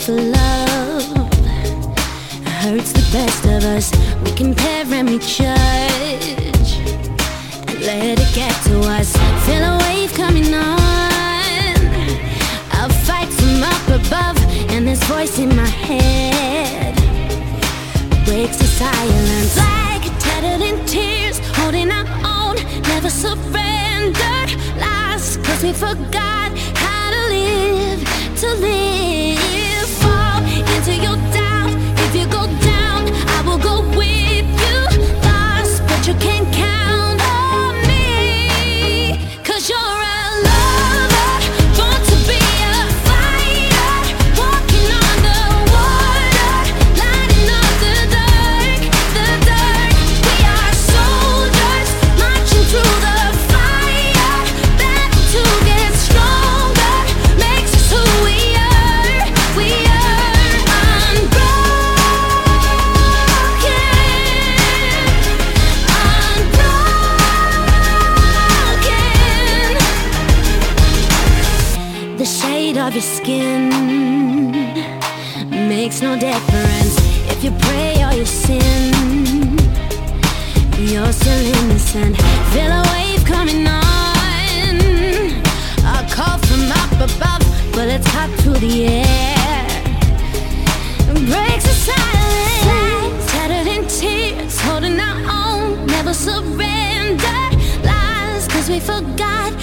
for love hurts the best of us. We compare and we judge and let it get to us. Feel a wave coming on, I'll fight from up above, and this voice in my head breaks the silence. Like tattered in tears, holding our own, never surrendered. Lost cause we forgot how to live, to live. Fall into your doubt, if you go down, I will go with you. Lost, but you can't count on me, cause you're a lover, born to be a fighter, walking on the water, lighting up the dark, the dark. We are soldiers, marching through the fire, battle to get stronger, makes us who we are, we are unbroken, unbroken. The shade of your skin makes no difference if you pray or you sin. You're still innocent. Feel a wave coming on, a call from up above, bullets hot through the air, breaks the silence. Tattered in tears, holding our own, never surrendered. Lies, cause we forgot